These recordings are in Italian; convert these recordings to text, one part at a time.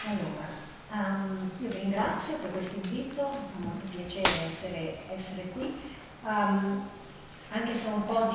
Allora, io vi ringrazio per questo invito, è un molto piacere essere qui, anche se ho un po'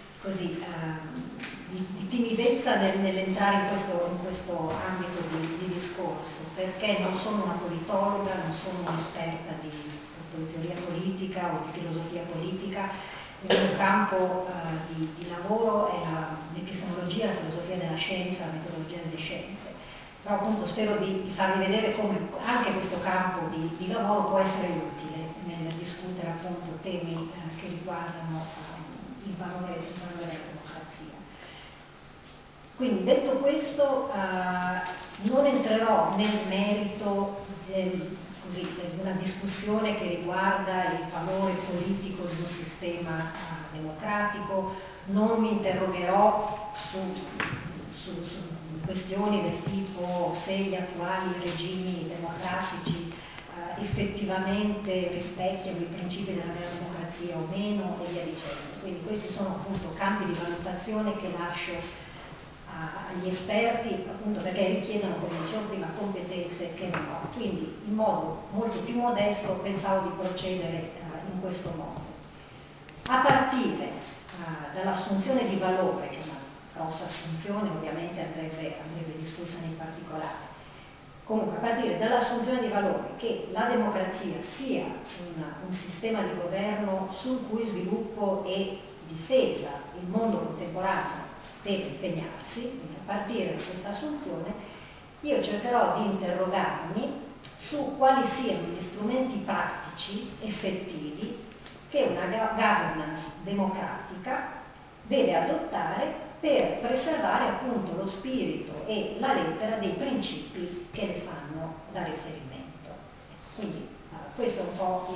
di timidezza nell'entrare in questo ambito di discorso, perché non sono una politologa, non sono un'esperta di teoria politica o di filosofia politica. Il mio campo di lavoro è l'epistemologia, la filosofia della scienza, la metodologia delle scienze. Però appunto spero di farvi vedere come anche questo campo di lavoro può essere utile nel discutere appunto temi che riguardano il valore della democrazia. Quindi detto questo non entrerò nel merito di una discussione che riguarda il valore politico di un sistema democratico, non mi interrogherò su questioni del tipo se gli attuali regimi democratici effettivamente rispecchiano i principi della vera democrazia o meno e via dicendo. Quindi questi sono appunto campi di valutazione che lascio agli esperti, appunto perché richiedono, come dicevo prima, competenze che non ho. Quindi in modo molto più modesto pensavo di procedere in questo modo. A partire dall'assunzione di valore, che è una grossa assunzione, ovviamente andrebbe discussa nei particolari. Comunque, a partire dall'assunzione di valore che la democrazia sia un sistema di governo sul cui sviluppo e difesa il mondo contemporaneo deve impegnarsi, quindi a partire da questa assunzione, io cercherò di interrogarmi su quali siano gli strumenti pratici, effettivi, che una governance democratica deve adottare per preservare appunto lo spirito e la lettera dei principi che le fanno da riferimento. Quindi questa è un po'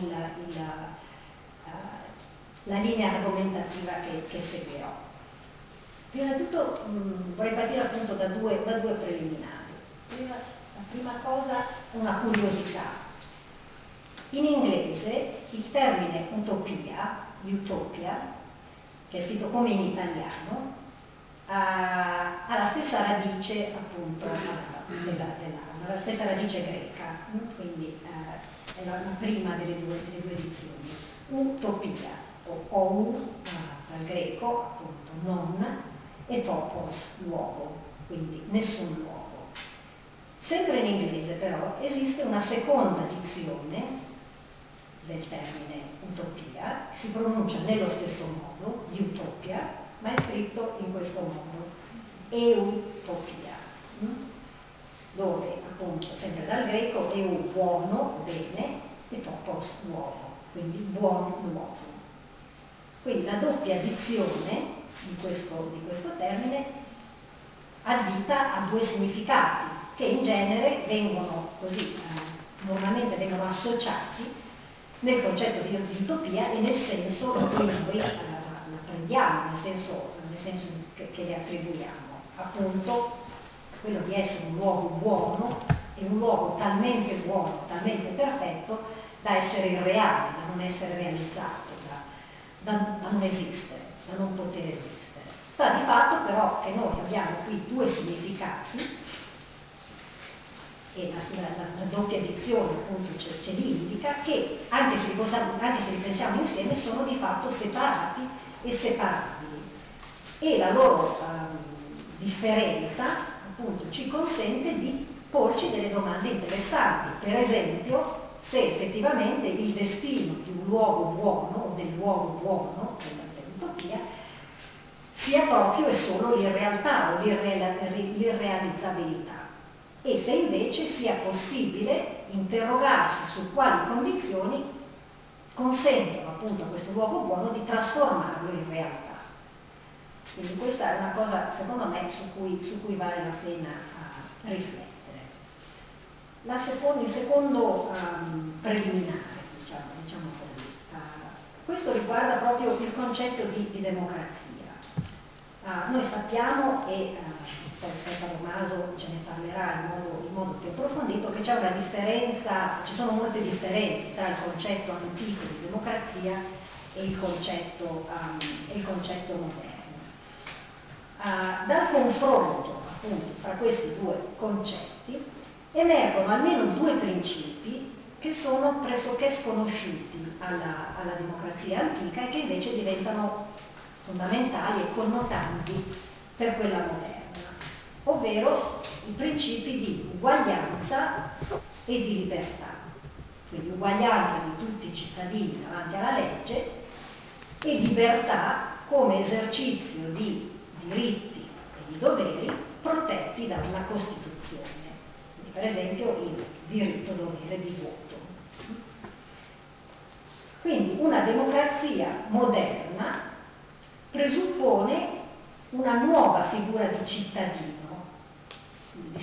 la linea argomentativa che seguirò. Prima di tutto vorrei partire appunto da due preliminari. La prima cosa è una curiosità. In inglese il termine utopia, utopia, che è scritto come in italiano, ha la stessa radice appunto la stessa radice greca, quindi è la prima delle due edizioni. Utopia, o ou dal greco appunto non, e topos, luogo, quindi nessun luogo. Sempre in inglese però esiste una seconda dizione del termine utopia, si pronuncia nello stesso modo, utopia, ma è scritto in questo modo, eutopia, dove appunto sempre dal greco eu buono, bene, e topos luogo, quindi buon luogo. Quindi la doppia dizione di questo termine addita a due significati che in genere vengono così, normalmente vengono associati nel concetto di utopia e nel senso in cui noi la prendiamo, nel senso che le attribuiamo. Appunto, quello di essere un luogo buono e un luogo talmente buono, talmente perfetto da essere irreale, da non essere realizzato, da non esistere, da non poter esistere. Sta di fatto però che noi abbiamo qui due significati e la doppia dizione appunto ce li indica, che anche se li pensiamo insieme sono di fatto separati e separabili, e la loro differenza appunto ci consente di porci delle domande interessanti. Per esempio, se effettivamente il destino di un luogo buono o del luogo buono dell'utopia sia proprio e solo l'irrealtà o l'irrealizzabilità, e se invece sia possibile interrogarsi su quali condizioni consentono appunto a questo luogo buono di trasformarlo in realtà. Quindi questa è una cosa, secondo me, su cui vale la pena riflettere. Il secondo preliminare, diciamo così, questo riguarda proprio il concetto di democrazia. Noi sappiamo, e poi Stefano Maso ce ne parlerà in modo più approfondito, che c'è una differenza, ci sono molte differenze tra il concetto antico di democrazia e il concetto moderno. Dal confronto appunto fra questi due concetti emergono almeno due principi che sono pressoché sconosciuti alla democrazia antica e che invece diventano fondamentali e connotanti per quella moderna, ovvero i principi di uguaglianza e di libertà. Quindi uguaglianza di tutti i cittadini davanti alla legge e libertà come esercizio di diritti e di doveri protetti da una Costituzione. Quindi, per esempio il diritto-dovere di voto. Quindi una democrazia moderna presuppone una nuova figura di cittadino, di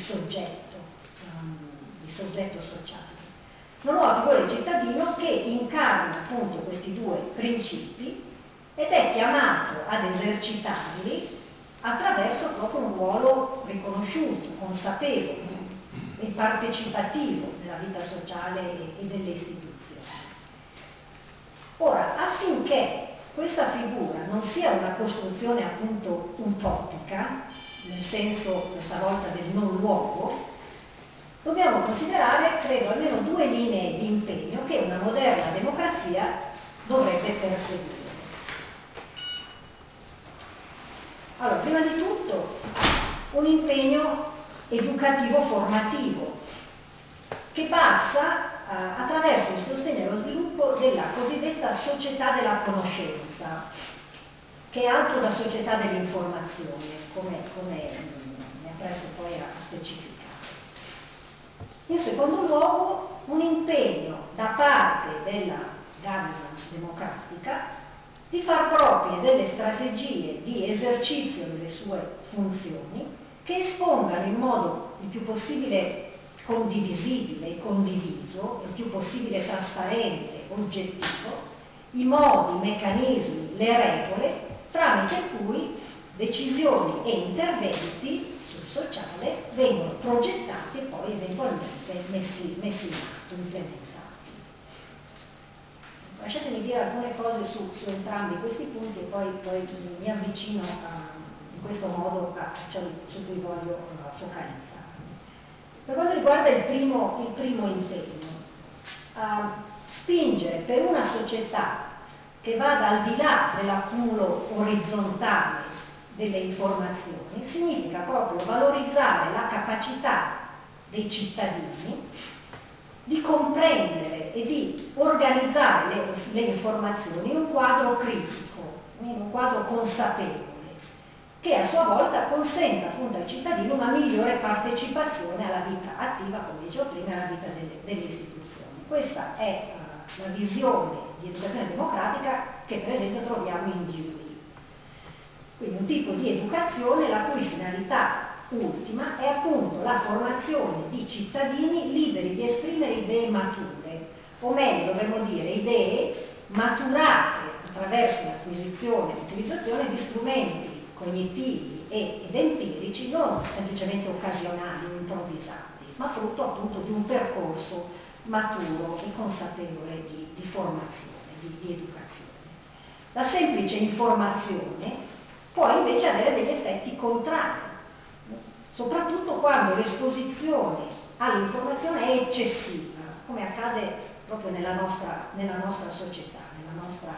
soggetto sociale. Una nuova figura di cittadino che incarna appunto questi due principi ed è chiamato ad esercitarli attraverso proprio un ruolo riconosciuto, consapevole e partecipativo della vita sociale e delle istituzioni. Ora, affinché questa figura non sia una costruzione appunto utopica, nel senso questa volta del non luogo, dobbiamo considerare, credo, almeno due linee di impegno che una moderna democrazia dovrebbe perseguire. Allora, prima di tutto, un impegno educativo formativo che passa attraverso il sostegno e lo sviluppo della cosiddetta società della conoscenza, che è altro da società dell'informazione, come mi appresto poi a specificare. In secondo luogo, un impegno da parte della governance democratica di far proprie delle strategie di esercizio delle sue funzioni che espongano in modo il più possibile condivisibile e condiviso, il più possibile trasparente, oggettivo, i modi, i meccanismi, le regole tramite cui decisioni e interventi sul sociale vengono progettati e poi eventualmente messi in atto, implementati. Lasciatemi dire alcune cose su entrambi questi punti e poi mi avvicino in questo modo a ciò su cui voglio focalizzare. Per quanto riguarda il primo impegno, spingere per una società che vada al di là dell'accumulo orizzontale delle informazioni significa proprio valorizzare la capacità dei cittadini di comprendere e di organizzare le informazioni in un quadro critico, in un quadro consapevole, che a sua volta consenta appunto ai cittadini una migliore partecipazione alla vita attiva, come dicevo prima, alla vita delle istituzioni. Questa è la visione di educazione democratica che per esempio troviamo in Dewey. Quindi un tipo di educazione la cui finalità ultima è appunto la formazione di cittadini liberi di esprimere idee mature, o meglio dovremmo dire idee maturate attraverso l'acquisizione e l'utilizzazione di strumenti cognitivi ed empirici non semplicemente occasionali o improvvisati, ma frutto appunto di un percorso maturo e consapevole di formazione, di educazione. La semplice informazione può invece avere degli effetti contrari, soprattutto quando l'esposizione all'informazione è eccessiva, come accade proprio nella nostra società, nella nostra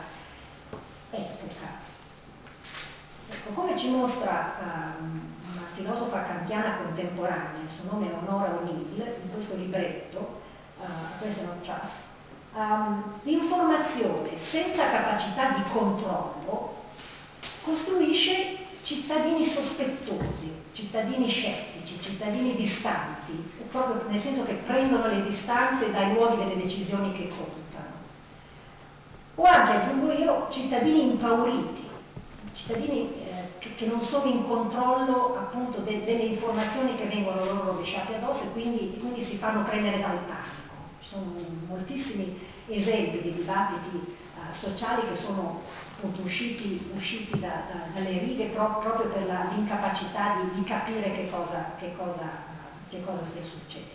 epoca. Ecco, come ci mostra una filosofa kantiana contemporanea, il suo nome è Honora O'Neill, in questo libretto, Question of Trust, l'informazione senza capacità di controllo costruisce cittadini sospettosi, cittadini scettici, cittadini distanti, proprio nel senso che prendono le distanze dai luoghi delle decisioni che contano. O anche, aggiungo io, cittadini impauriti, cittadini che non sono in controllo appunto delle informazioni che vengono loro rovesciate addosso e quindi si fanno prendere dal panico. Ci sono moltissimi esempi di dibattiti sociali che sono appunto usciti dalle righe proprio per l'incapacità di capire che cosa stia succedendo.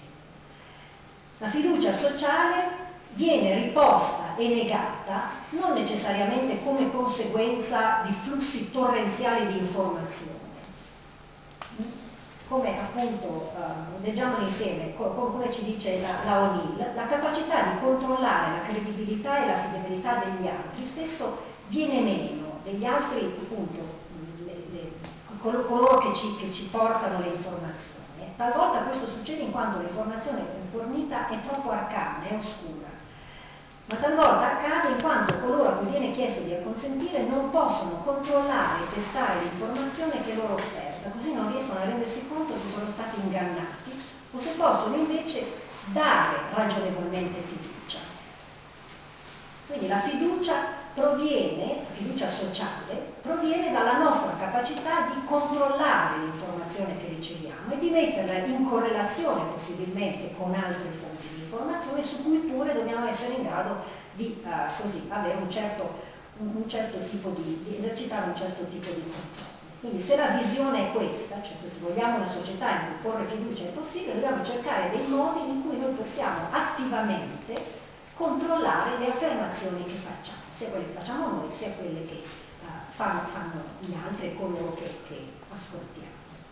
La fiducia sociale viene riposta e negata non necessariamente come conseguenza di flussi torrenziali di informazione, come appunto leggiamo insieme, come ci dice la O'Neill, la capacità di controllare la credibilità e l'affidabilità degli altri spesso viene meno degli altri, appunto, coloro che ci portano le informazioni. Talvolta questo succede in quanto l'informazione fornita è troppo arcana, è oscura, ma talvolta accade in quanto coloro a cui viene chiesto di acconsentire non possono controllare e testare l'informazione che loro osserva, così non riescono a rendersi conto se sono stati ingannati o se possono invece dare ragionevolmente fiducia. Quindi la fiducia proviene, la fiducia sociale, proviene dalla nostra capacità di controllare l'informazione che riceviamo e di metterla in correlazione possibilmente con altre fonti di informazione su cui pure dobbiamo essere in grado di così, avere un certo tipo di esercitare un certo tipo di controllo. Quindi se la visione è questa, cioè se vogliamo una società in cui porre fiducia è possibile, dobbiamo cercare dei modi in cui noi possiamo attivamente controllare le affermazioni che facciamo, sia quelle che facciamo noi, sia quelle che fanno gli altri e coloro che ascoltiamo.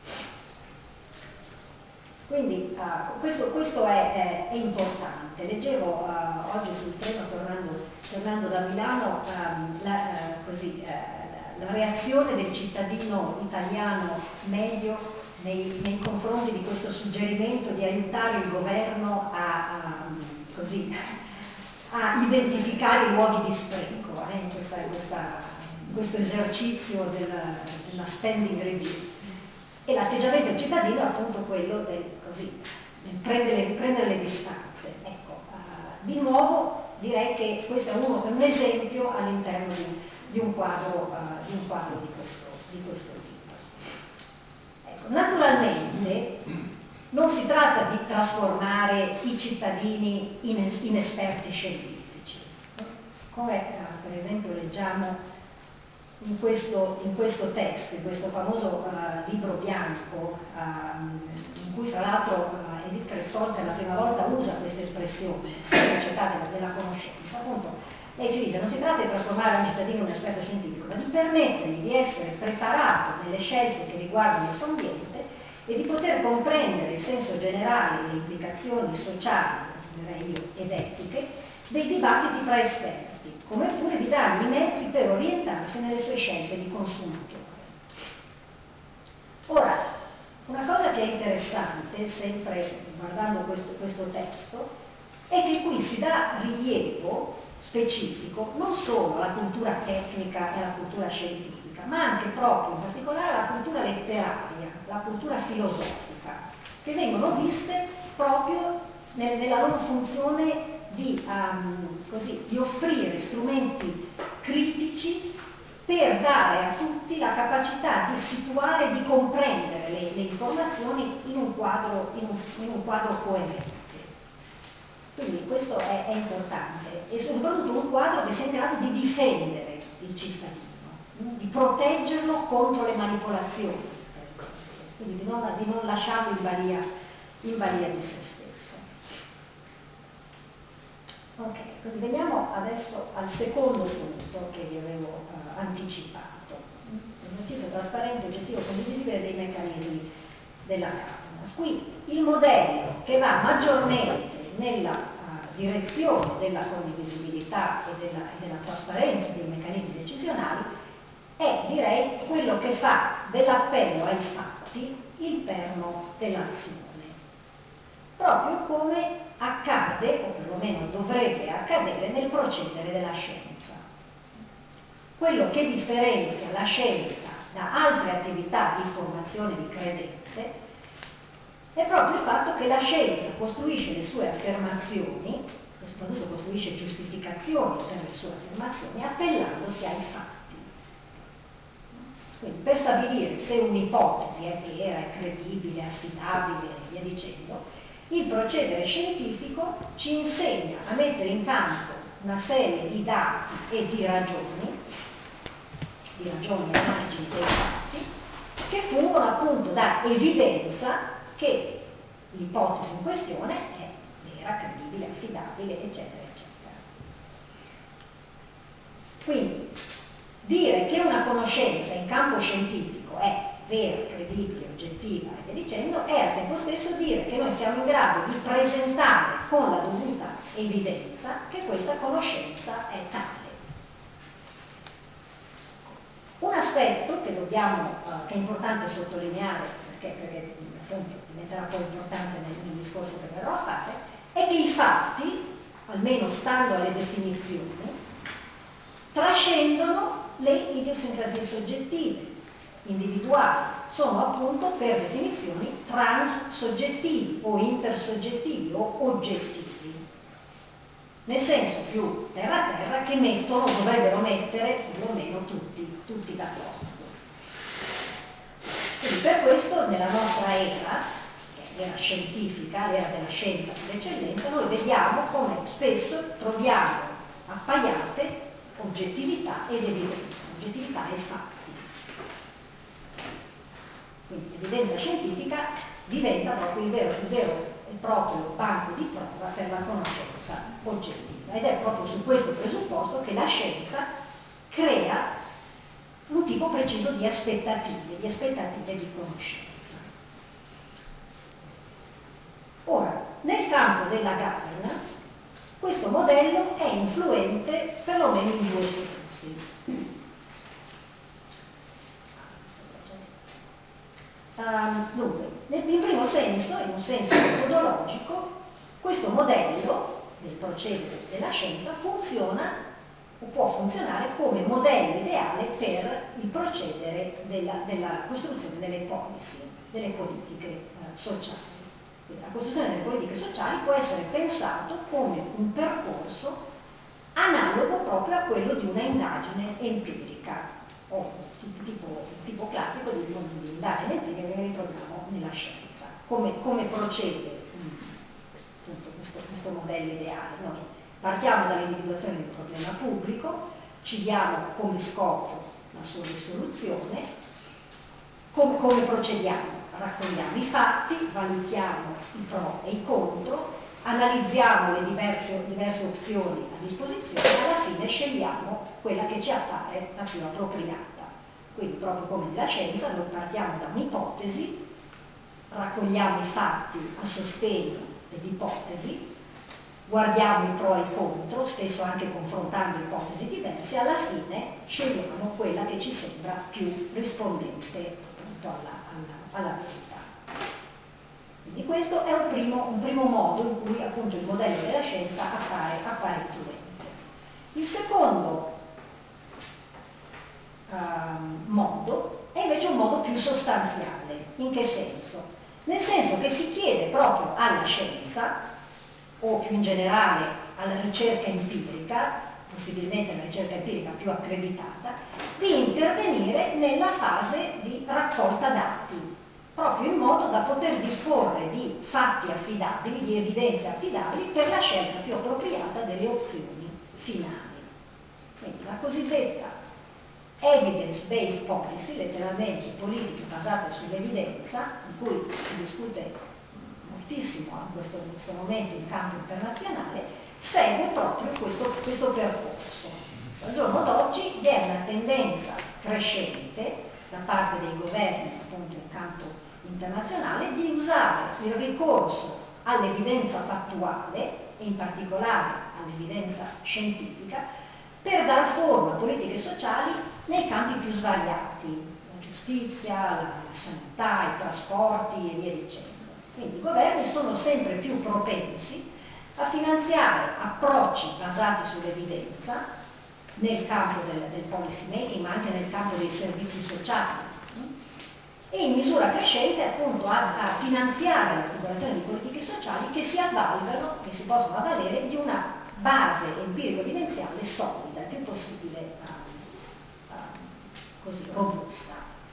Quindi questo è importante. Leggevo oggi sul treno, tornando da Milano, la reazione del cittadino italiano medio nei confronti di questo suggerimento di aiutare il governo a identificare i luoghi di spreco in questo esercizio della spending review. E l'atteggiamento del cittadino è appunto quello del prendere le distanze. Ecco, di nuovo direi che questo è un esempio all'interno di un quadro di questo tipo. Ecco, naturalmente non si tratta di trasformare i cittadini in esperti scientifici, come per esempio leggiamo in questo testo, in questo famoso libro bianco, in cui tra l'altro Edith Creston per la prima volta usa questa espressione, la società della conoscenza. Appunto, lei ci dice: non si tratta di trasformare un cittadino in un esperto scientifico, ma di permettergli di essere preparato nelle scelte che riguardano il suo ambiente e di poter comprendere il senso generale e le implicazioni sociali, direi io, ed etiche dei dibattiti tra esperti, come pure di dargli i mezzi per orientarsi nelle sue scelte di consumatore. Ora, una cosa che è interessante, sempre guardando questo testo, è che qui si dà rilievo specifico non solo alla cultura tecnica e alla cultura scientifica, ma anche proprio in particolare alla cultura letteraria, alla cultura filosofica, che vengono viste proprio nella loro funzione di offrire strumenti critici per dare a tutti la capacità di situare e di comprendere le informazioni in un quadro coerente. Quindi questo è importante e soprattutto un quadro che sia in grado di difendere il cittadino, di proteggerlo contro le manipolazioni, quindi di non lasciarlo in balia di se stesso. Ok, quindi veniamo adesso al secondo punto che vi avevo anticipato, l'esercizio trasparente, oggettivo, condivisibile dei meccanismi della governance. Qui il modello che va maggiormente nella direzione della condivisibilità e della trasparenza dei meccanismi decisionali è, direi, quello che fa dell'appello ai fatti il perno dell'azione, proprio come accade, o perlomeno dovrebbe accadere, nel procedere della scienza. Quello che differenzia la scienza da altre attività di formazione di credenze è proprio il fatto che la scienza costruisce le sue affermazioni, e soprattutto costruisce giustificazioni per le sue affermazioni, appellandosi ai fatti. Quindi per stabilire se un'ipotesi è vera, è credibile, è affidabile e via dicendo, il procedere scientifico ci insegna a mettere in campo una serie di dati e di ragioni analisi dei fatti, che fungono appunto da evidenza che l'ipotesi in questione è vera, credibile, affidabile, eccetera, eccetera. Quindi dire che una conoscenza in campo scientifico è vera, credibile, oggettiva e via dicendo, è al tempo stesso dire che noi siamo in grado di presentare con la dovuta evidenza che questa conoscenza è tale. Un aspetto che che è importante sottolineare, perché appunto diventerà poi importante nel discorso che verrò a fare, è che i fatti, almeno stando alle definizioni, trascendono le idiosincrasie soggettive, individuali, sono appunto per definizioni transsoggettivi o intersoggettivi o oggettivi, nel senso più terra-terra che dovrebbero mettere più o meno tutti d'accordo. Quindi per questo nella nostra era, che è l'era scientifica, l'era della scienza d'eccellenza, noi vediamo come spesso troviamo appaiate oggettività ed evidenza, oggettività e fatti. Quindi l'evidenza scientifica diventa proprio il vero e proprio banco di prova per la conoscenza oggettiva, ed è proprio su questo presupposto che la scienza crea un tipo preciso di aspettative di conoscenza. Ora, nel campo della governance, questo modello è influente perlomeno in due sensi. Dunque, in primo senso, in un senso metodologico, questo modello del procedere della scienza funziona o può funzionare come modello ideale per il procedere della costruzione delle policy, delle politiche sociali. Quindi la costruzione delle politiche sociali può essere pensato come un percorso analogo proprio a quello di una indagine empirica o tipo classico di indagine empirica che ritroviamo nella scienza. Come procede appunto questo modello ideale? Noi partiamo dall'individuazione di un problema pubblico, ci diamo come scopo la sua risoluzione, come procediamo? Raccogliamo i fatti, valutiamo i pro e i contro, analizziamo le diverse opzioni a disposizione e alla fine scegliamo quella che ci appare la più appropriata. Quindi proprio come nella scienza noi partiamo da un'ipotesi, raccogliamo i fatti a sostegno dell'ipotesi, guardiamo i pro e i contro, spesso anche confrontando ipotesi diverse, e alla fine scegliamo quella che ci sembra più rispondente appunto alla verità. Quindi questo è un primo modo in cui appunto il modello della scienza appare influente. Il secondo modo è invece un modo più sostanziale. In che senso? Nel senso che si chiede proprio alla scienza, o più in generale alla ricerca empirica, possibilmente una ricerca empirica più accreditata, di intervenire nella fase di raccolta dati, proprio in modo da poter disporre di fatti affidabili, di evidenze affidabili per la scelta più appropriata delle opzioni finali. Quindi la cosiddetta evidence-based policy, letteralmente politiche basate sull'evidenza, di cui si discute moltissimo in questo momento in campo internazionale, segue proprio questo percorso. Al giorno d'oggi vi è una tendenza crescente da parte dei governi appunto in campo internazionale di usare il ricorso all'evidenza fattuale e in particolare all'evidenza scientifica per dar forma a politiche sociali nei campi più svariati, la giustizia, la sanità, i trasporti e via dicendo. Quindi i governi sono sempre più propensi a finanziare approcci basati sull'evidenza nel campo del policy making, ma anche nel campo dei servizi sociali, e in misura crescente appunto a finanziare l'articolazione di politiche sociali che si avvalgano, che si possono avvalere di una base empirico-evidenziale solida, il più possibile così robusta.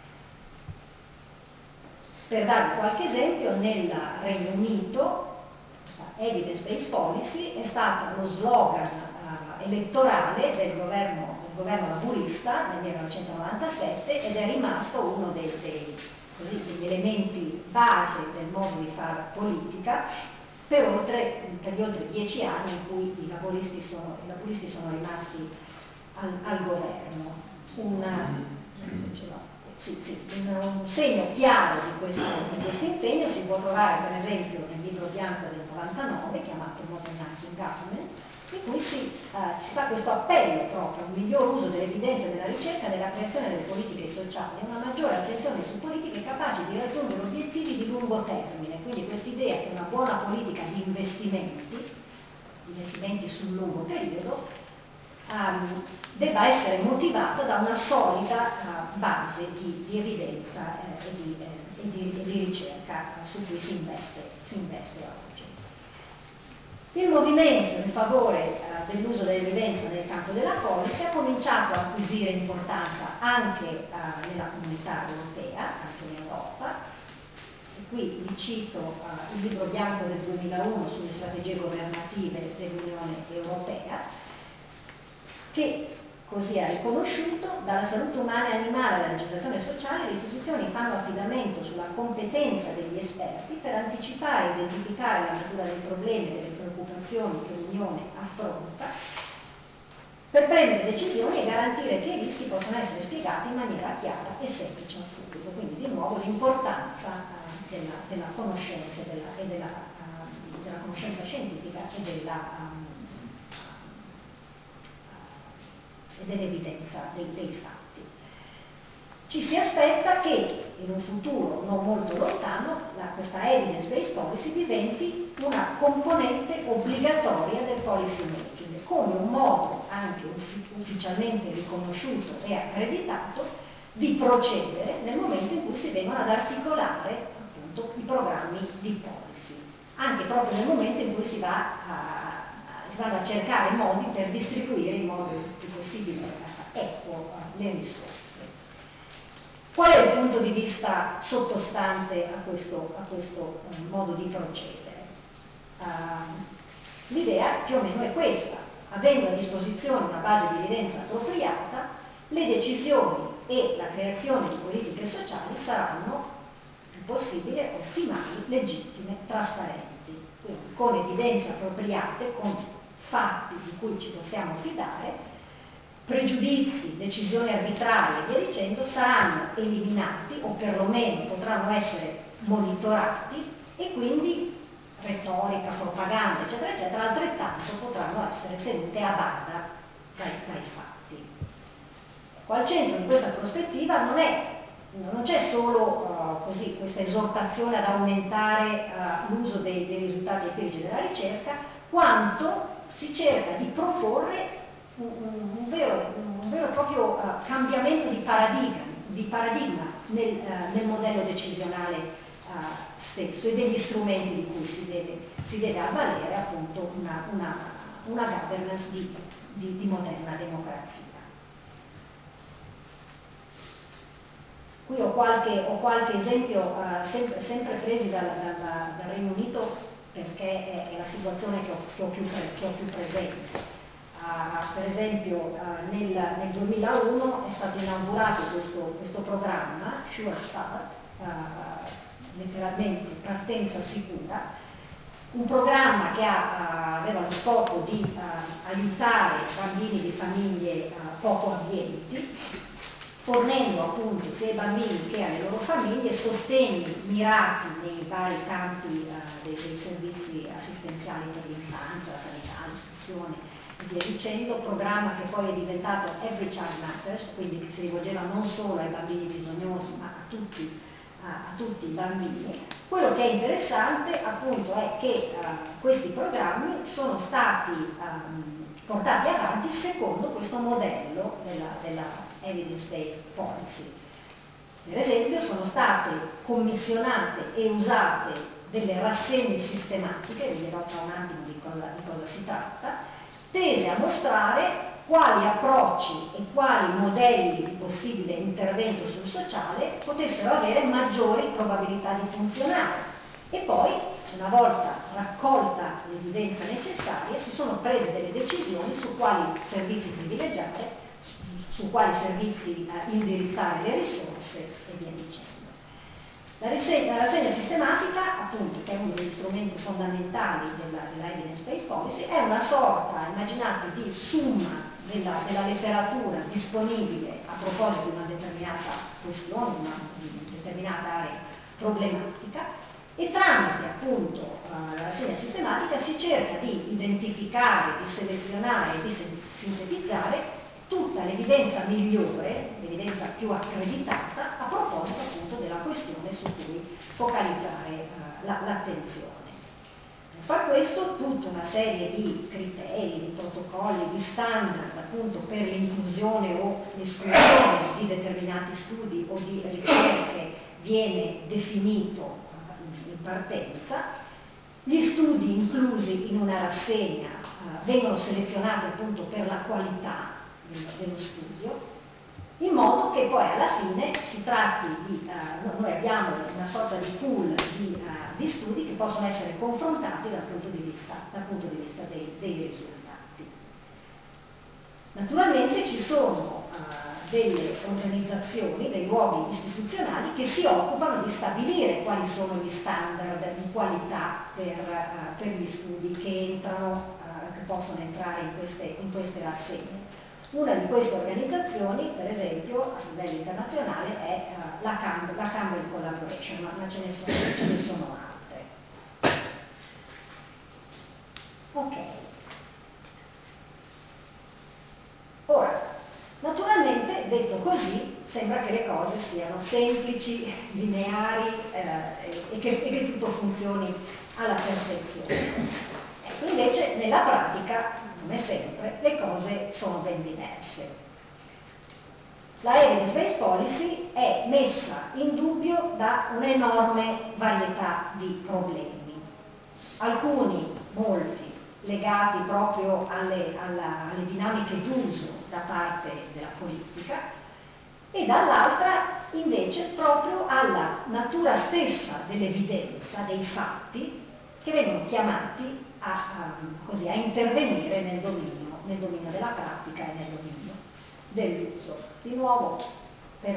Per darvi qualche esempio, nel Regno Unito evidence-based policy è stato lo slogan elettorale del governo laburista nel 1997 ed è rimasto uno degli elementi base del modo di fare politica per gli oltre 10 anni in cui i laburisti sono rimasti al governo. un segno chiaro di questo impegno si può trovare per esempio nel libro bianco del 99 chiamato Modernizing Government, in cui si fa questo appello proprio a un miglior uso dell'evidenza della ricerca nella creazione delle politiche sociali e una maggiore attenzione su politiche capaci di raggiungere obiettivi di lungo termine. Quindi quest'idea che una buona politica di investimenti sul lungo periodo debba essere motivata da una solida base di evidenza e di ricerca su cui si investe oggi. Il movimento in favore dell'uso dell'evidenza nel campo della policy ha cominciato a acquisire importanza anche nella comunità europea, anche in Europa. E qui vi cito il libro bianco del 2001 sulle strategie governative dell'Unione Europea, che così ha riconosciuto: dalla salute umana e animale alla legislazione sociale, le istituzioni fanno affidamento sulla competenza degli esperti per anticipare e identificare la natura dei problemi e delle preoccupazioni che l'Unione affronta, per prendere decisioni e garantire che i rischi possano essere spiegati in maniera chiara e semplice al pubblico. Quindi di nuovo l'importanza della conoscenza della conoscenza scientifica e dell'evidenza dei fatti. Ci si aspetta che in un futuro non molto lontano questa evidence-based policy diventi una componente obbligatoria del policy making, come un modo anche ufficialmente riconosciuto e accreditato di procedere nel momento in cui si vengono ad articolare appunto i programmi di policy, anche proprio nel momento in cui si vanno a cercare modi per distribuire in modo il più possibile equo le risorse. Qual è il punto di vista sottostante a questo modo di procedere? L'idea più o meno è questa: avendo a disposizione una base di evidenza appropriata, le decisioni e la creazione di politiche sociali saranno più possibile ottimali, legittime, trasparenti. Quindi con evidenze appropriate, con fatti di cui ci possiamo fidare, pregiudizi, decisioni arbitrarie e via dicendo saranno eliminati o perlomeno potranno essere monitorati, e quindi retorica, propaganda eccetera eccetera altrettanto potranno essere tenute a bada dai fatti. Al centro di questa prospettiva non c'è solo così questa esortazione ad aumentare l'uso dei risultati empirici della ricerca, quanto si cerca di proporre un vero e proprio cambiamento di paradigma nel modello decisionale stesso e degli strumenti di cui si deve avvalere appunto una governance di moderna democrazia. Qui ho qualche esempio sempre presi dal Regno Unito, perché è la situazione che ho più presente. Per esempio nel 2001 è stato inaugurato questo programma, Sure Start, letteralmente partenza sicura, un programma che aveva lo scopo di aiutare bambini di famiglie poco abbienti, fornendo appunto sia ai bambini che alle loro famiglie sostegni mirati nei vari campi dei servizi assistenziali per l'infanzia, la sanità, l'istruzione e via dicendo, programma che poi è diventato Every Child Matters, quindi che si rivolgeva non solo ai bambini bisognosi ma a tutti i bambini. Quello che è interessante appunto è che questi programmi sono stati portati avanti secondo questo modello della evidence-based policy. Per esempio sono state commissionate e usate delle rassegne sistematiche, vi dirò tra un attimo di cosa si tratta, tese a mostrare quali approcci e quali modelli di possibile intervento sul sociale potessero avere maggiori probabilità di funzionare. E poi, una volta raccolta l'evidenza necessaria, si sono prese delle decisioni su quali servizi privilegiare, su quali servizi indirizzare le risorse e via dicendo. La rassegna sistematica, appunto, che è uno degli strumenti fondamentali della evidence-based policy, è una sorta, immaginate, di summa della letteratura disponibile a proposito di una determinata questione, di una determinata area problematica, e tramite appunto la rassegna sistematica si cerca di identificare, di selezionare e di sintetizzare tutta l'evidenza migliore, l'evidenza più accreditata a proposito appunto della questione su cui focalizzare l'attenzione. Per far questo tutta una serie di criteri, di protocolli, di standard appunto per l'inclusione o l'esclusione di determinati studi o di ricerche viene definito in partenza. Gli studi inclusi in una rassegna vengono selezionati appunto per la qualità dello studio, in modo che poi alla fine si tratti di, noi abbiamo una sorta di pool di studi che possono essere confrontati dal punto di vista dei risultati. Naturalmente ci sono delle organizzazioni, dei luoghi istituzionali che si occupano di stabilire quali sono gli standard di qualità per gli studi che entrano, che possono entrare in queste rassegne. Una di queste organizzazioni, per esempio, a livello internazionale è la Cambridge Collaboration, ma ce ne sono altre. Ok. Ora, naturalmente, detto così, sembra che le cose siano semplici, lineari e che tutto funzioni alla perfezione. Ecco, invece, nella pratica, come sempre, le cose sono ben diverse. La Evidence-Based Policy è messa in dubbio da un'enorme varietà di problemi, alcuni, molti, legati proprio alle dinamiche d'uso da parte della politica e dall'altra invece proprio alla natura stessa dell'evidenza, dei fatti che vengono chiamati a intervenire nel dominio della pratica e nel dominio dell'uso. Di nuovo, per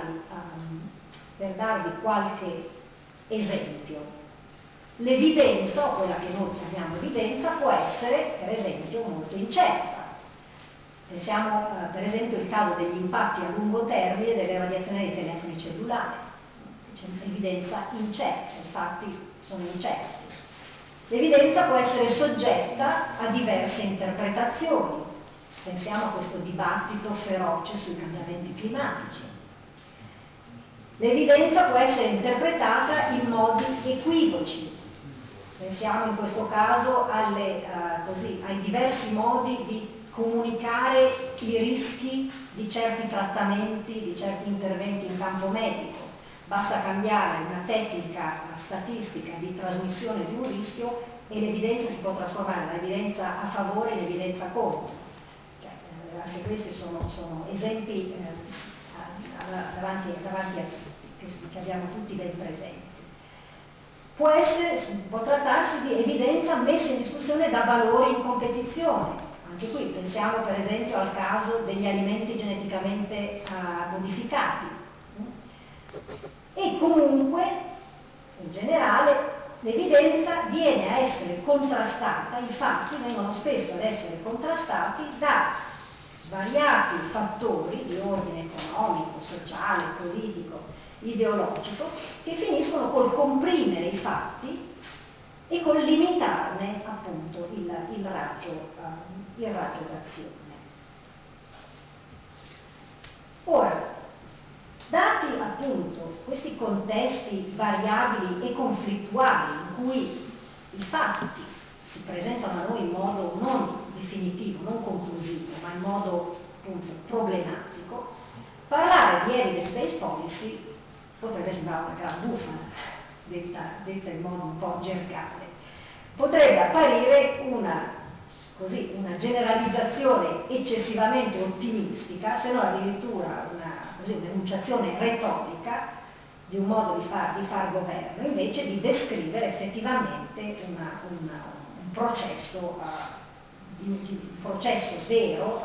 darvi qualche esempio, l'evidenza, o quella che noi chiamiamo evidenza, può essere per esempio molto incerta. Pensiamo per esempio al caso degli impatti a lungo termine delle radiazioni dei telefoni cellulari. C'è evidenza incerta, i fatti sono incerti. L'evidenza può essere soggetta a diverse interpretazioni. Pensiamo a questo dibattito feroce sui cambiamenti climatici. L'evidenza può essere interpretata in modi equivoci. Pensiamo in questo caso ai diversi modi di comunicare i rischi di certi trattamenti, di certi interventi in campo medico. Basta cambiare una tecnica statistica di trasmissione di un rischio e l'evidenza si può trasformare dall'evidenza a favore in evidenza contro. Anche questi sono esempi davanti a tutti, che abbiamo tutti ben presenti. Può trattarsi di evidenza messa in discussione da valori in competizione. Anche qui pensiamo per esempio al caso degli alimenti geneticamente modificati. E comunque, in generale, l'evidenza viene a essere contrastata, i fatti vengono spesso ad essere contrastati da svariati fattori di ordine economico, sociale, politico, ideologico, che finiscono col comprimere i fatti e col limitarne appunto il raggio d'azione. Ora, dati appunto questi contesti variabili e conflittuali in cui i fatti si presentano a noi in modo non definitivo, non conclusivo, ma in modo appunto problematico, parlare di evidence-based policy potrebbe sembrare una gran bufala, detta in modo un po' gergale. Potrebbe apparire una generalizzazione eccessivamente ottimistica, se non addirittura un'enunciazione retorica di un modo di far governo, invece di descrivere effettivamente un processo vero,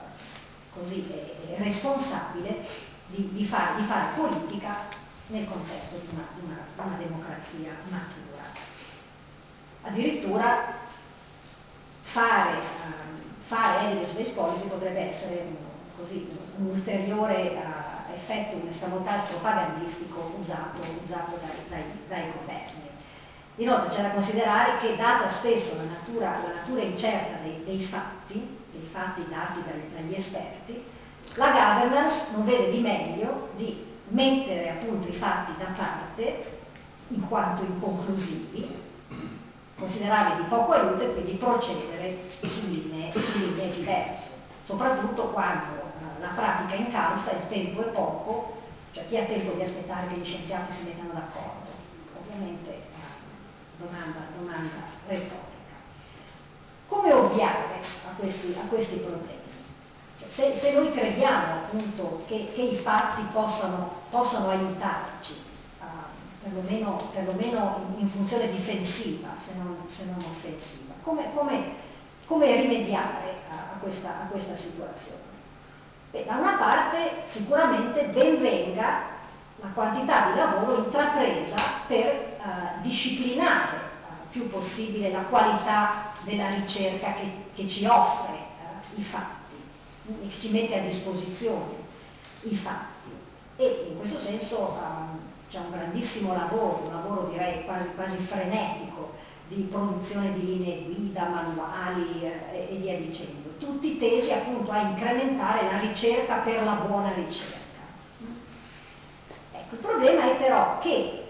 responsabile di fare politica nel contesto di una democrazia matura. Addirittura fare fare evidence-based policy potrebbe essere un ulteriore effetto, un escamotage propagandistico usato dai governi. Inoltre c'è da considerare che, data spesso la natura incerta dei fatti dati dagli esperti, la governance non vede di meglio di mettere appunto i fatti da parte in quanto inconclusivi, considerarli di poco aiuto e quindi procedere su linee diverse, soprattutto quando la pratica incalza, il tempo è poco, cioè chi ha tempo di aspettare che gli scienziati si mettano d'accordo? Ovviamente domanda retorica. Come ovviare a questi problemi? Se noi crediamo appunto che i fatti possano aiutarci, perlomeno in funzione difensiva, se non offensiva, come rimediare a questa situazione? Beh, da una parte sicuramente ben venga la quantità di lavoro intrapresa per disciplinare più possibile la qualità della ricerca che ci offre i fatti, che ci mette a disposizione i fatti. E in questo senso c'è un grandissimo lavoro, un lavoro direi quasi frenetico, di produzione di linee guida, manuali e via dicendo, tutti tesi appunto a incrementare la ricerca per la buona ricerca. Ecco, il problema è però che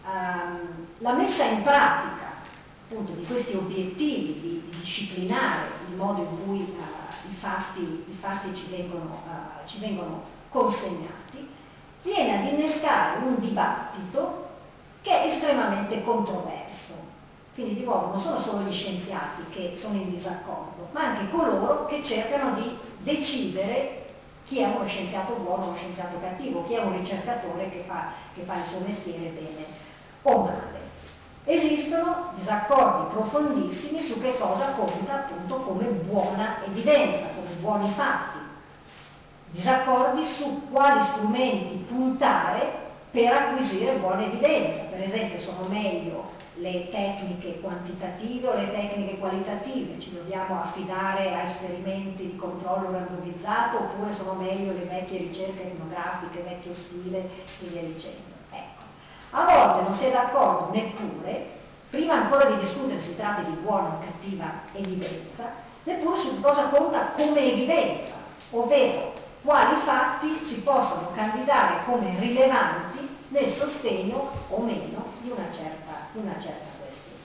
la messa in pratica appunto di questi obiettivi di disciplinare il modo in cui i fatti ci vengono consegnati viene ad innescare un dibattito che è estremamente controverso. Quindi di nuovo non sono solo gli scienziati che sono in disaccordo, ma anche coloro che cercano di decidere chi è uno scienziato buono, uno scienziato cattivo, chi è un ricercatore che fa il suo mestiere bene o male. Esistono disaccordi profondissimi su che cosa conta appunto come buona evidenza, come buoni fatti. Disaccordi su quali strumenti puntare per acquisire buona evidenza. Per esempio, sono meglio le tecniche quantitative o le tecniche qualitative? Ci dobbiamo affidare a esperimenti di controllo randomizzato oppure sono meglio le vecchie ricerche etnografiche, vecchio stile e via dicendo? Ecco. A volte non si è d'accordo neppure, prima ancora di discutere se si tratta di buona o cattiva evidenza, neppure su cosa conta come evidenza, ovvero quali fatti si possono candidare come rilevanti nel sostegno o meno di una certa questione.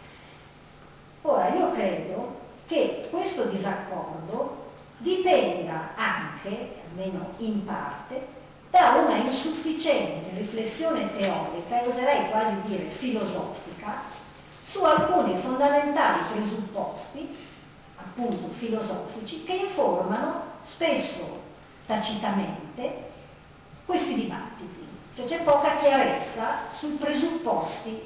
Ora, io credo che questo disaccordo dipenda anche, almeno in parte, da una insufficiente riflessione teorica, e oserei quasi dire filosofica, su alcuni fondamentali presupposti, appunto filosofici, che informano spesso tacitamente questi dibattiti. Cioè c'è poca chiarezza sui presupposti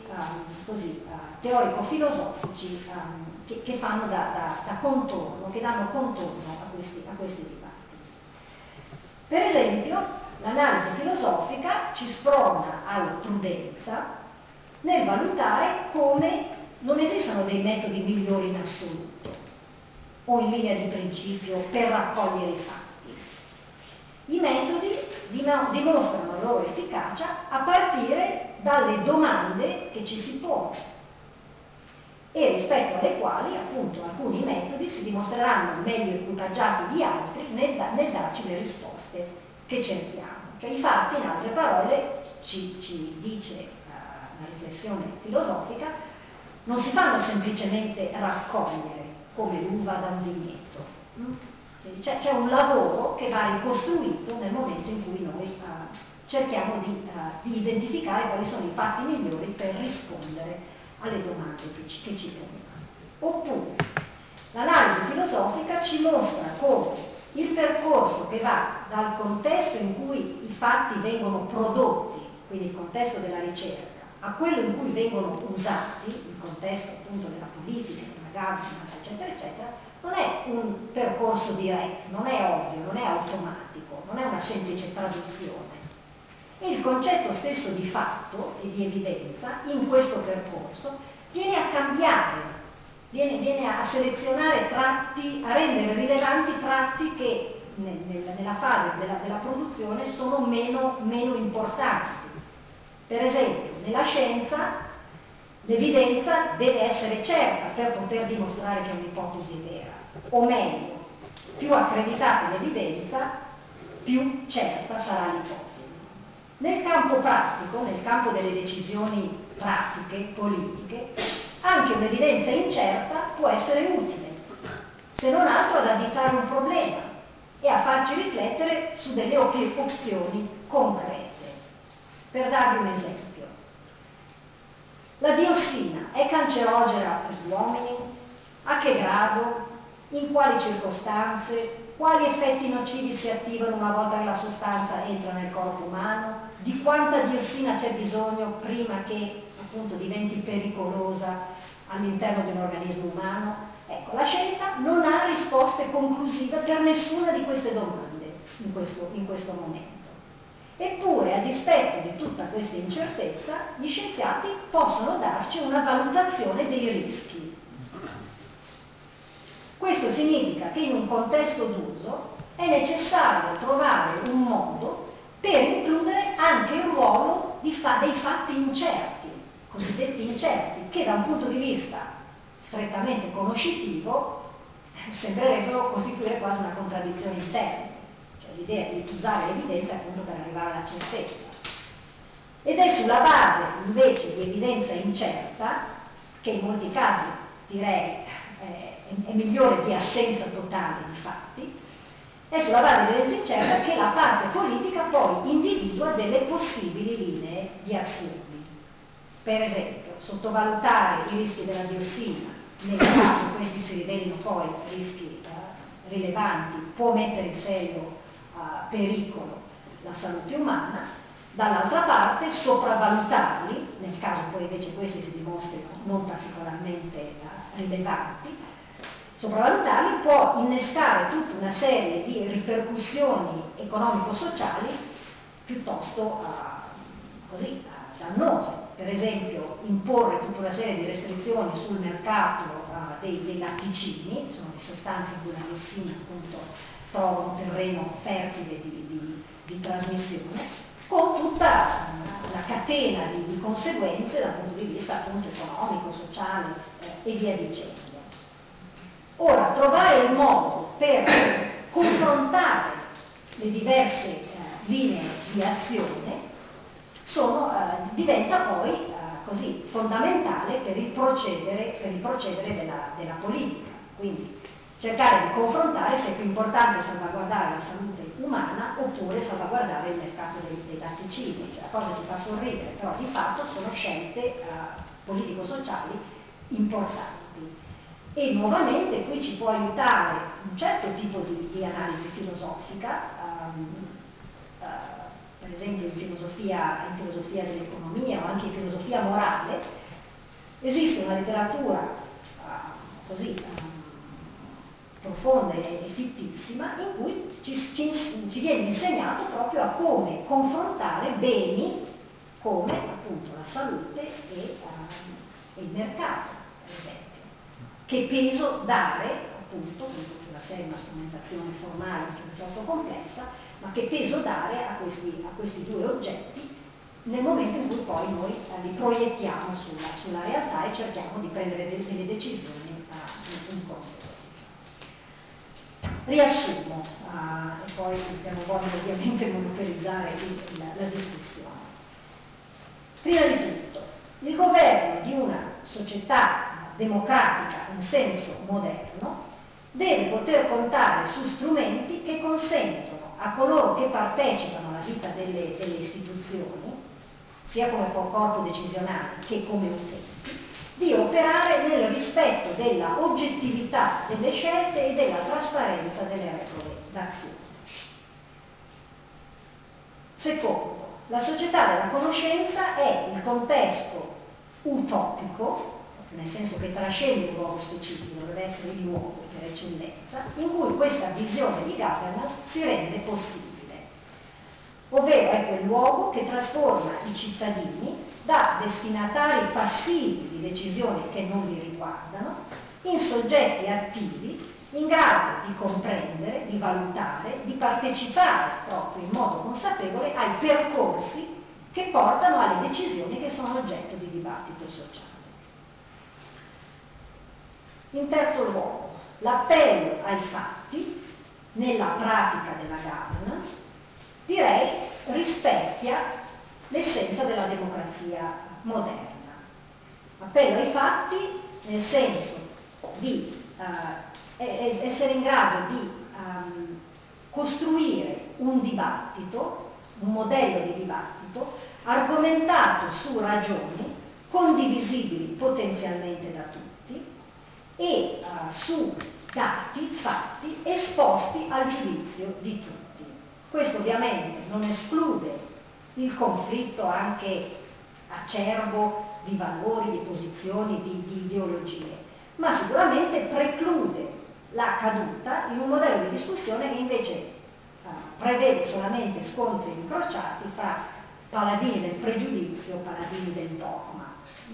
teorico-filosofici che fanno da contorno, che danno contorno a questi dibattiti. Per esempio, l'analisi filosofica ci sprona alla prudenza nel valutare come non esistono dei metodi migliori in assoluto o in linea di principio per raccogliere i fatti. I metodi dimostrano la loro efficacia a partire dalle domande che ci si pone e rispetto alle quali appunto alcuni metodi si dimostreranno meglio equipaggiati di altri nel darci le risposte che cerchiamo. Cioè i fatti, in altre parole, ci dice la riflessione filosofica, non si fanno semplicemente raccogliere come l'uva da un vigneto. C'è un lavoro che va ricostruito nel momento in cui noi cerchiamo di identificare quali sono i fatti migliori per rispondere alle domande che ci poniamo. Oppure l'analisi filosofica ci mostra come il percorso che va dal contesto in cui i fatti vengono prodotti, quindi il contesto della ricerca, a quello in cui vengono usati, il contesto appunto della politica, della governance, eccetera, eccetera, non è un percorso diretto, non è ovvio, non è automatico, non è una semplice traduzione. E il concetto stesso di fatto e di evidenza in questo percorso viene a cambiare viene a selezionare tratti, a rendere rilevanti tratti che nella fase della produzione sono meno importanti. Per esempio, nella scienza l'evidenza deve essere certa per poter dimostrare che un'ipotesi è vera, o meglio, più accreditata l'evidenza, più certa sarà l'ipotesi. Nel campo pratico, nel campo delle decisioni pratiche, politiche, anche un'evidenza incerta può essere utile, se non altro ad additare un problema e a farci riflettere su delle opzioni concrete. Per darvi un esempio, la diossina è cancerogena per gli uomini? A che grado? In quali circostanze? Quali effetti nocivi si attivano una volta che la sostanza entra nel corpo umano? Di quanta diossina c'è bisogno prima che appunto diventi pericolosa all'interno di un organismo umano? Ecco, la scienza non ha risposte conclusive per nessuna di queste domande in questo momento. Eppure, a dispetto di tutta questa incertezza, gli scienziati possono darci una valutazione dei rischi. Questo significa che in un contesto d'uso è necessario trovare un modo per includere anche il ruolo dei fatti incerti, cosiddetti incerti, che da un punto di vista strettamente conoscitivo sembrerebbero costituire quasi una contraddizione in termini. L'idea di usare l'evidenza appunto per arrivare alla certezza. Ed è sulla base invece di evidenza incerta, che in molti casi direi è migliore di assenza totale di fatti, è sulla base di evidenza incerta che la parte politica poi individua delle possibili linee di azioni. Per esempio, sottovalutare i rischi della diossina, nel caso questi si rivelino poi rischi rilevanti, può mettere in serio pericolo la salute umana. Dall'altra parte sopravvalutarli, nel caso poi invece questi si dimostrino non particolarmente rilevanti, sopravvalutarli può innescare tutta una serie di ripercussioni economico-sociali piuttosto così dannose. Per esempio, imporre tutta una serie di restrizioni sul mercato dei latticini, sono le sostanze in cui la diossina appunto trova un terreno fertile di trasmissione, con tutta una catena di conseguenze dal punto di vista appunto economico, sociale e via dicendo. Ora, trovare il modo per confrontare le diverse linee di azione diventa poi così fondamentale per il procedere della politica. Quindi cercare di confrontare se è più importante salvaguardare la salute umana oppure salvaguardare il mercato dei latticini. Cioè, la cosa ci fa sorridere, però di fatto sono scelte politico-sociali importanti. E nuovamente qui ci può aiutare un certo tipo di analisi filosofica, per esempio in filosofia dell'economia o anche in filosofia morale. Esiste una letteratura così profonda e fittissima in cui ci viene insegnato proprio a come confrontare beni come appunto la salute e il mercato, per esempio. Che peso dare, appunto, una serie di strumentazione formale piuttosto complessa, ma che peso dare a questi due oggetti nel momento in cui poi noi li proiettiamo sulla realtà e cerchiamo di prendere delle decisioni in conseguenza. Riassumo, e poi abbiamo voglia ovviamente di monopolizzare la discussione. Prima di tutto, il governo di una società democratica in senso moderno deve poter contare su strumenti che consentono a coloro che partecipano alla vita delle istituzioni, sia come corpo decisionale che come utenti, di operare nel rispetto della oggettività delle scelte e della trasparenza delle regole d'azione. Secondo, la società della conoscenza è il contesto utopico, nel senso che trascende il luogo specifico, deve essere il luogo per eccellenza, in cui questa visione di governance si rende possibile. Ovvero è quel luogo che trasforma i cittadini da destinatari passivi di decisioni che non li riguardano in soggetti attivi in grado di comprendere, di valutare, di partecipare proprio in modo consapevole ai percorsi che portano alle decisioni che sono oggetto di dibattito sociale. In terzo luogo, l'appello ai fatti nella pratica della governance, direi, rispecchia l'essenza della democrazia moderna. Appello ai fatti nel senso di essere in grado di costruire un dibattito, un modello di dibattito argomentato su ragioni condivisibili potenzialmente da tutti e su dati, fatti esposti al giudizio di tutti. Questo ovviamente non esclude il conflitto anche acerbo di valori, di posizioni, di ideologie, ma sicuramente preclude la caduta in un modello di discussione che invece prevede solamente scontri incrociati fra paladini del pregiudizio e paladini del dogma.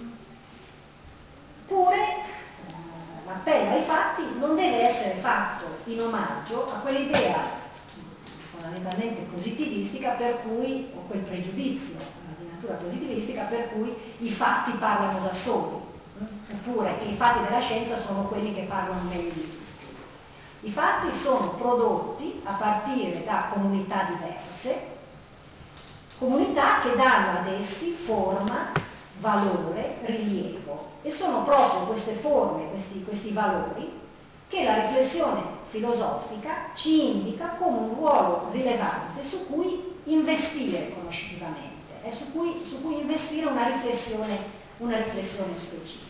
Pure l'appello ai fatti non deve essere fatto in omaggio a quell'idea fondamentalmente positivistica per cui, o quel pregiudizio di natura positivistica per cui i fatti parlano da soli, oppure che i fatti della scienza sono quelli che parlano meglio di tutti. I fatti sono prodotti a partire da comunità diverse, comunità che danno ad essi forma, valore, rilievo, e sono proprio queste forme, questi valori che la riflessione filosofica ci indica come un ruolo rilevante su cui investire conoscitivamente, su cui investire una riflessione specifica.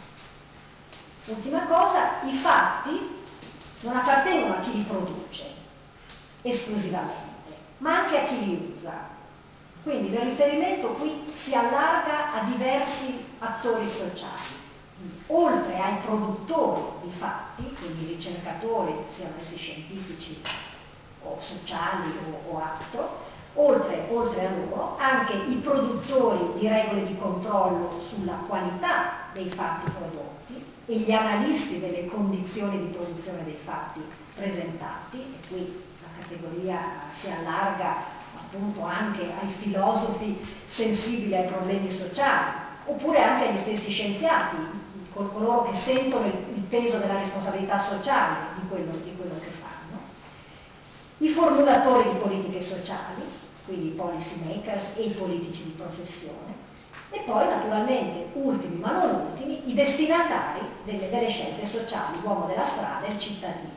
Ultima cosa, i fatti non appartengono a chi li produce esclusivamente, ma anche a chi li usa. Quindi il riferimento qui si allarga a diversi attori sociali, oltre ai produttori di fatti, quindi ricercatori, siano essi scientifici o sociali o altro, oltre a loro, anche i produttori di regole di controllo sulla qualità dei fatti prodotti e gli analisti delle condizioni di produzione dei fatti presentati, e qui la categoria si allarga appunto anche ai filosofi sensibili ai problemi sociali, oppure anche agli stessi scienziati, coloro che sentono il peso della responsabilità sociale di quello che fanno, i formulatori di politiche sociali, quindi i policy makers e i politici di professione, e poi naturalmente, ultimi ma non ultimi, i destinatari delle scelte sociali, l'uomo della strada e il cittadino.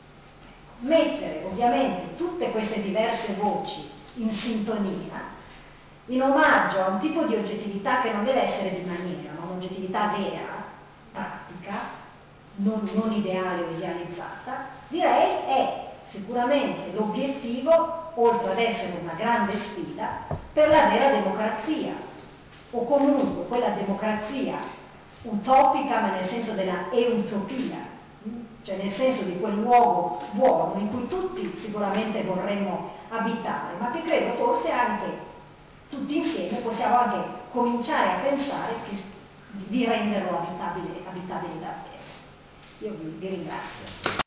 Mettere ovviamente tutte queste diverse voci in sintonia, in omaggio a un tipo di oggettività che non deve essere di maniera, ma un'oggettività vera, pratica, non ideale o idealizzata, direi è sicuramente l'obiettivo, oltre ad essere una grande sfida, per la vera democrazia, o comunque quella democrazia utopica, ma nel senso della eutopia, cioè nel senso di quel luogo buono in cui tutti sicuramente vorremmo abitare, ma che credo forse anche tutti insieme possiamo anche cominciare a pensare di renderlo abitabile davvero. Io vi ringrazio.